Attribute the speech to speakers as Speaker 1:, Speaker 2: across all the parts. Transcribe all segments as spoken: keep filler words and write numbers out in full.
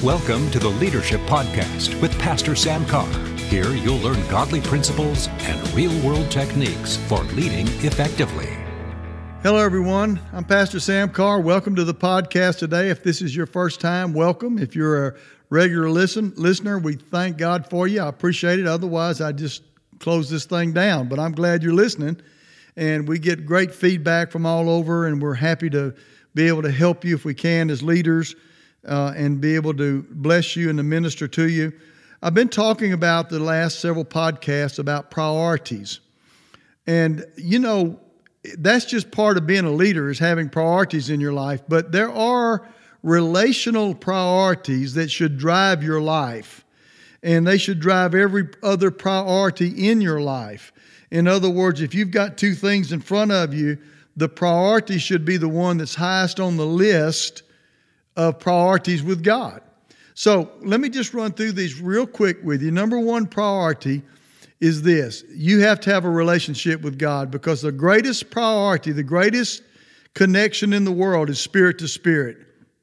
Speaker 1: Welcome to the Leadership Podcast with Pastor Sam Carr. Here you'll learn godly principles and real-world techniques for leading effectively.
Speaker 2: Hello, everyone. I'm Pastor Sam Carr. Welcome to the podcast today. If this is your first time, welcome. If you're a regular listen, listener, we thank God for you. I appreciate it. Otherwise, I'd just close this thing down. But I'm glad you're listening. And we get great feedback from all over, and we're happy to be able to help you if we can as leaders uh, and be able to bless you and to minister to you. I've been talking about the last several podcasts about priorities. And, you know, that's just part of being a leader, is having priorities in your life. But there are relational priorities that should drive your life, and they should drive every other priority in your life. In other words, if you've got two things in front of you, the priority should be the one that's highest on the list of priorities with God. So let me just run through these real quick with you. Number one priority is this: you have to have a relationship with God, because the greatest priority, the greatest connection in the world is spirit to spirit.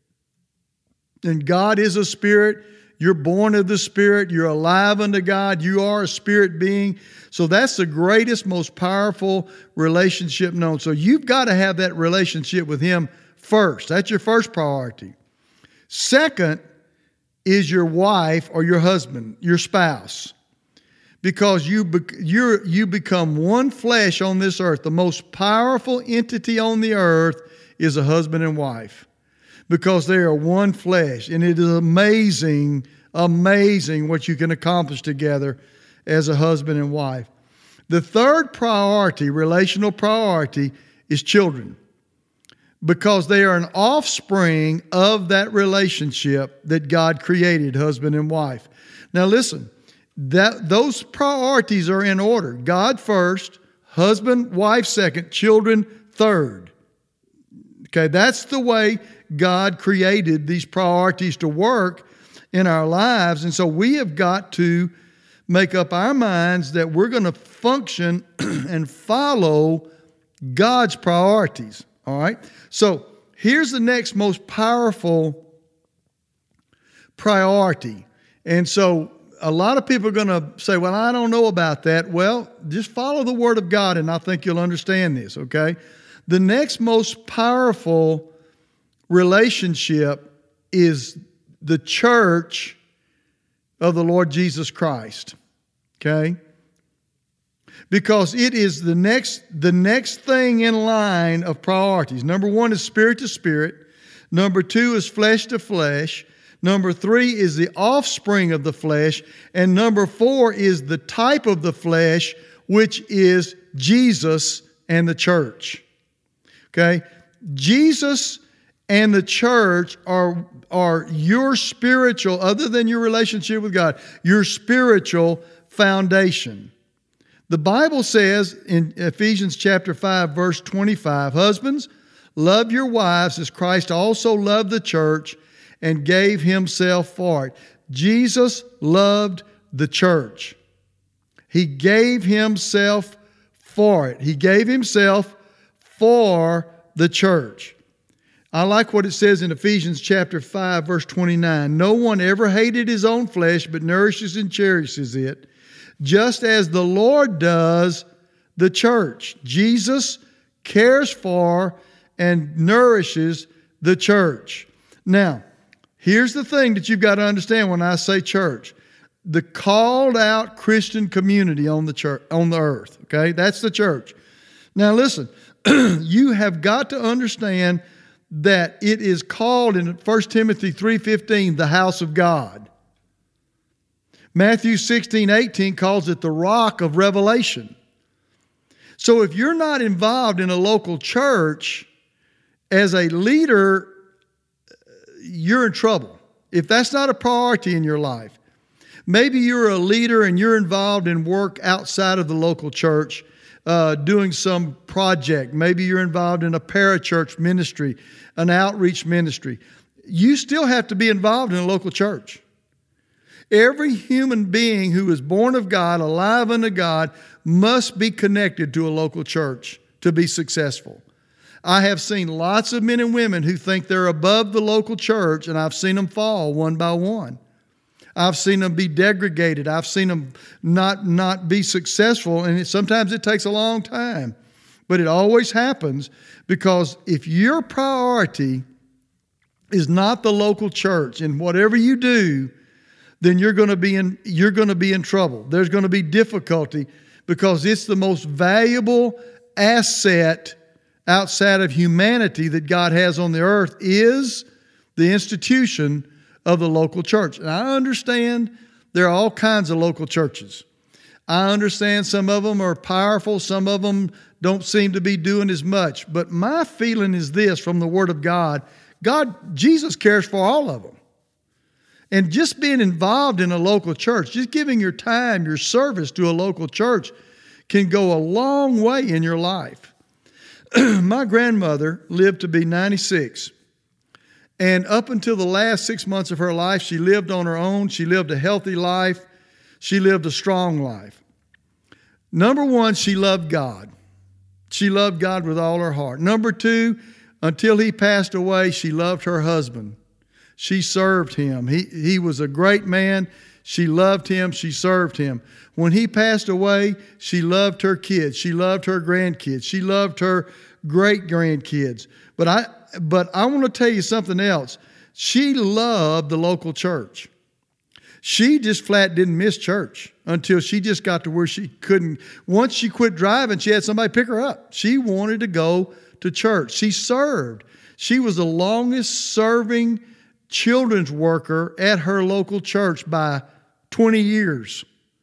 Speaker 2: And God is a spirit. You're born of the Spirit. You're alive unto God. You are a spirit being. So that's the greatest, most powerful relationship known. So you've got to have that relationship with Him first. That's your first priority. Second is your wife or your husband, your spouse. Because you be, you're, you become one flesh on this earth. The most powerful entity on the earth is a husband and wife, because they are one flesh. And it is amazing, amazing what you can accomplish together as a husband and wife. The third priority, relational priority, is children, because they are an offspring of that relationship that God created, husband and wife. Now listen, that those priorities are in order. God first, husband, wife second, children third. Okay, that's the way God created these priorities to work in our lives. And so we have got to make up our minds that we're going to function and follow God's priorities. All right? So here's the next most powerful priority. And so a lot of people are going to say, well, I don't know about that. Well, just follow the Word of God, and I think you'll understand this, okay? The next most powerful relationship is the church of the Lord Jesus Christ, okay? Because it is the next, the next thing in line of priorities. Number one is spirit to spirit. Number two is flesh to flesh. Number three is the offspring of the flesh. And number four is the type of the flesh, which is Jesus and the church. Okay? Jesus and the church are, are your spiritual, other than your relationship with God, your spiritual foundation. The Bible says in Ephesians chapter five, verse twenty-five, husbands, love your wives as Christ also loved the church and gave Himself for it. Jesus loved the church. He gave Himself for it. He gave Himself for the church. I like what it says in Ephesians chapter five, verse twenty-nine. No one ever hated his own flesh, but nourishes and cherishes it, just as the Lord does the church. Jesus cares for and nourishes the church. Now, here's the thing that you've got to understand when I say church. The called out Christian community on the church, on the earth, okay? That's the church. Now listen, you have got to understand that it is called in First Timothy three fifteen the house of God. Matthew sixteen eighteen calls it the rock of revelation. So if you're not involved in a local church as a leader, you're in trouble. If that's not a priority in your life. Maybe you're a leader and you're involved in work outside of the local church, uh, doing some project. Maybe you're involved in a parachurch ministry, an outreach ministry. You still have to be involved in a local church. Every human being who is born of God, alive unto God, must be connected to a local church to be successful. I have seen lots of men and women who think they're above the local church, and I've seen them fall one by one. I've seen them be degraded. I've seen them not, not be successful, and it, sometimes it takes a long time. But it always happens because if your priority is not the local church, and whatever you do, then you're going to be in you're going to be in trouble. There's going to be difficulty because it's the most valuable asset outside of humanity that God has on the earth is the institution of the local church. And I understand there are all kinds of local churches. I understand some of them are powerful, some of them don't seem to be doing as much. But my feeling is this from the Word of God, God, Jesus cares for all of them. And just being involved in a local church, just giving your time, your service to a local church can go a long way in your life. My grandmother lived to be ninety-six. And up until the last six months of her life, she lived on her own. She lived a healthy life. She lived a strong life. Number one, she loved God. She loved God with all her heart. Number two, until he passed away, she loved her husband. She served him. He, he was a great man. She loved him. She served him. When he passed away, she loved her kids. She loved her grandkids. She loved her great-grandkids. But I, but I want to tell you something else. She loved the local church. She just flat didn't miss church until she just got to where she couldn't. Once she quit driving, she had somebody pick her up. She wanted to go to church. She served. She was the longest serving children's worker at her local church by twenty years.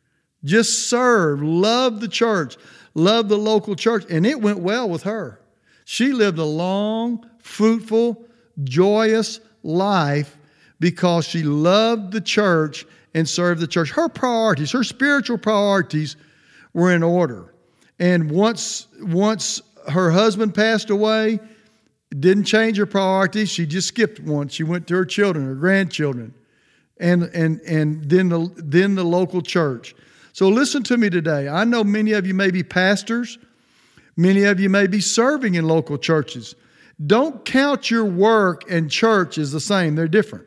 Speaker 2: Just served, loved the church, loved the local church, and it went well with her. She lived a long, fruitful, joyous life because she loved the church and served the church. Her priorities, her spiritual priorities were in order. And once, once her husband passed away, it didn't change her priorities. She just skipped one. She went to her children, her grandchildren, and, and, and then, the, then the local church. So listen to me today. I know many of you may be pastors. Many of you may be serving in local churches. Don't count your work and church as the same. They're different.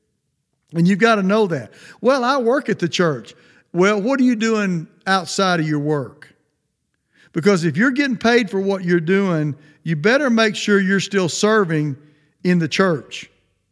Speaker 2: And you've got to know that. Well, I work at the church. Well, what are you doing outside of your work? Because if you're getting paid for what you're doing, you better make sure you're still serving in the church.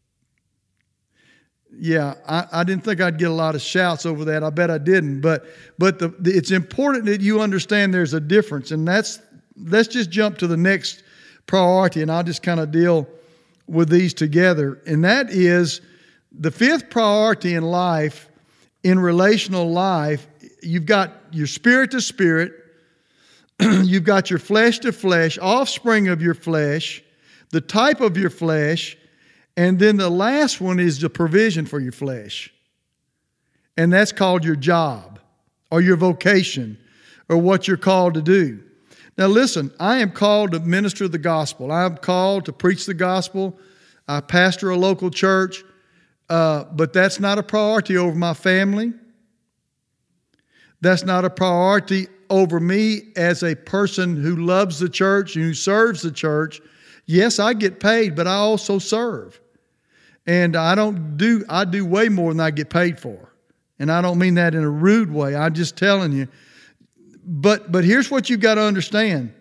Speaker 2: Yeah, I, I didn't think I'd get a lot of shouts over that. I bet I didn't. But but the, the, it's important that you understand there's a difference. And that's let's just jump to the next priority, and I'll just kind of deal with these together. And that is the fifth priority in life, in relational life. You've got your spirit to spirit. You've got your flesh to flesh, offspring of your flesh, the type of your flesh, and then the last one is the provision for your flesh. And that's called your job or your vocation or what you're called to do. Now listen, I am called to minister the gospel. I am called to preach the gospel. I pastor a local church, uh, but that's not a priority over my family. That's not a priority over me as a person who loves the church and who serves the church. Yes, I get paid, but I also serve. And I don't do, I do way more than I get paid for. And I don't mean that in a rude way. I'm just telling you. But, but here's what you've got to understand.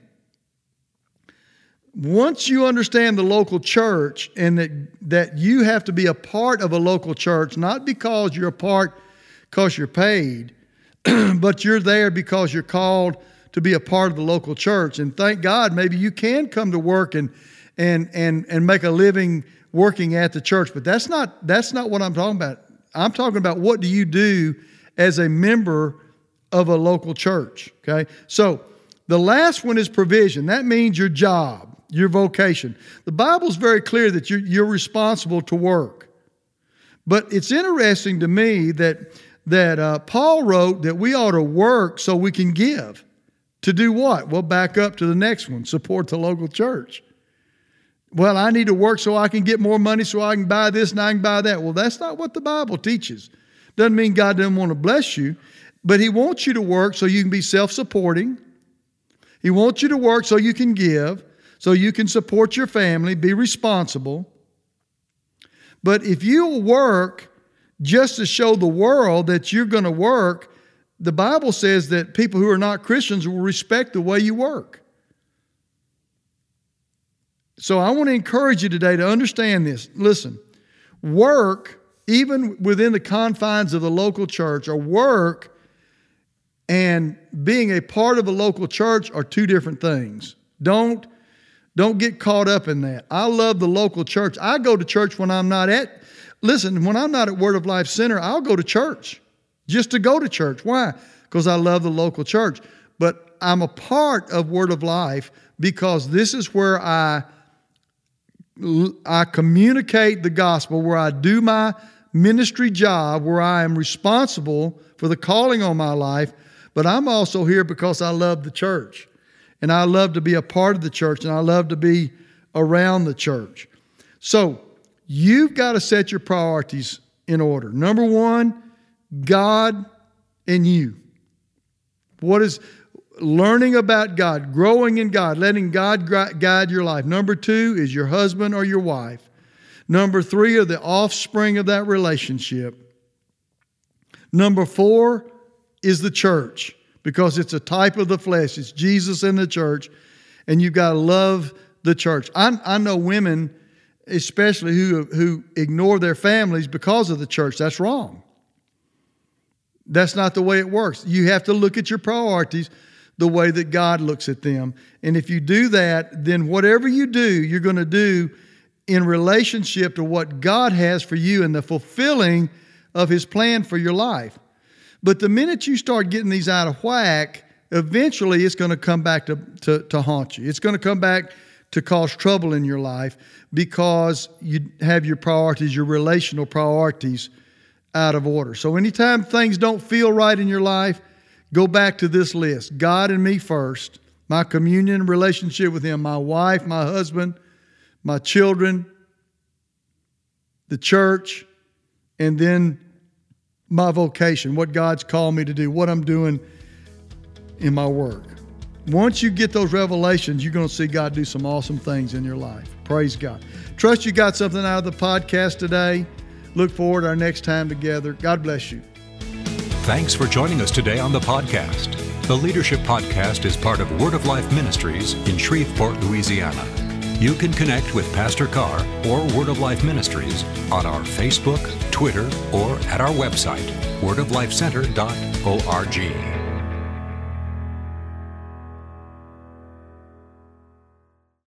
Speaker 2: Once you understand the local church and that, that you have to be a part of a local church, not because you're a part because you're paid, but you're there because you're called to be a part of the local church. And thank God, maybe you can come to work and and and and make a living working at the church. But that's not that's not what I'm talking about. I'm talking about what do you do as a member of a local church. Okay, so the last one is provision. That means your job, your vocation. The Bible's very clear that you're you're responsible to work. But it's interesting to me that. that uh, Paul wrote that we ought to work so we can give. To do what? Well, back up to the next one, support the local church. Well, I need to work so I can get more money so I can buy this and I can buy that. Well, that's not what the Bible teaches. Doesn't mean God doesn't want to bless you, but He wants you to work so you can be self-supporting. He wants you to work so you can give, so you can support your family, be responsible. But if you work just to show the world that you're going to work, the Bible says that people who are not Christians will respect the way you work. So I want to encourage you today to understand this. Listen, work, even within the confines of the local church, or work and being a part of a local church are two different things. Don't, don't get caught up in that. I love the local church. I go to church when I'm not at, listen, when I'm not at Word of Life Center, I'll go to church just to go to church. Why? Because I love the local church. But I'm a part of Word of Life because this is where I I communicate the gospel, where I do my ministry job, where I am responsible for the calling on my life, but I'm also here because I love the church, and I love to be a part of the church, and I love to be around the church. So you've got to set your priorities in order. Number one, God and you. What is learning about God, growing in God, letting God guide your life. Number two is your husband or your wife. Number three are the offspring of that relationship. Number four is the church, because it's a type of the flesh. It's Jesus and the church, and you've got to love the church. I, I know women, especially who, who ignore their families because of the church. That's wrong. That's not the way it works. You have to look at your priorities the way that God looks at them. And if you do that, then whatever you do, you're going to do in relationship to what God has for you and the fulfilling of His plan for your life. But the minute you start getting these out of whack, eventually it's going to come back to, to, to haunt you. It's going to come back to cause trouble in your life because you have your priorities, your relational priorities out of order. So anytime things don't feel right in your life, go back to this list. God and me first, my communion relationship with Him, my wife, my husband, my children, the church, and then my vocation, what God's called me to do, what I'm doing in my work. Once you get those revelations, you're going to see God do some awesome things in your life. Praise God. Trust you got something out of the podcast today. Look forward to our next time together. God bless you.
Speaker 1: Thanks for joining us today on the podcast. The Leadership Podcast is part of Word of Life Ministries in Shreveport, Louisiana. You can connect with Pastor Carr or Word of Life Ministries on our Facebook, Twitter, or at our website, word of life center dot org.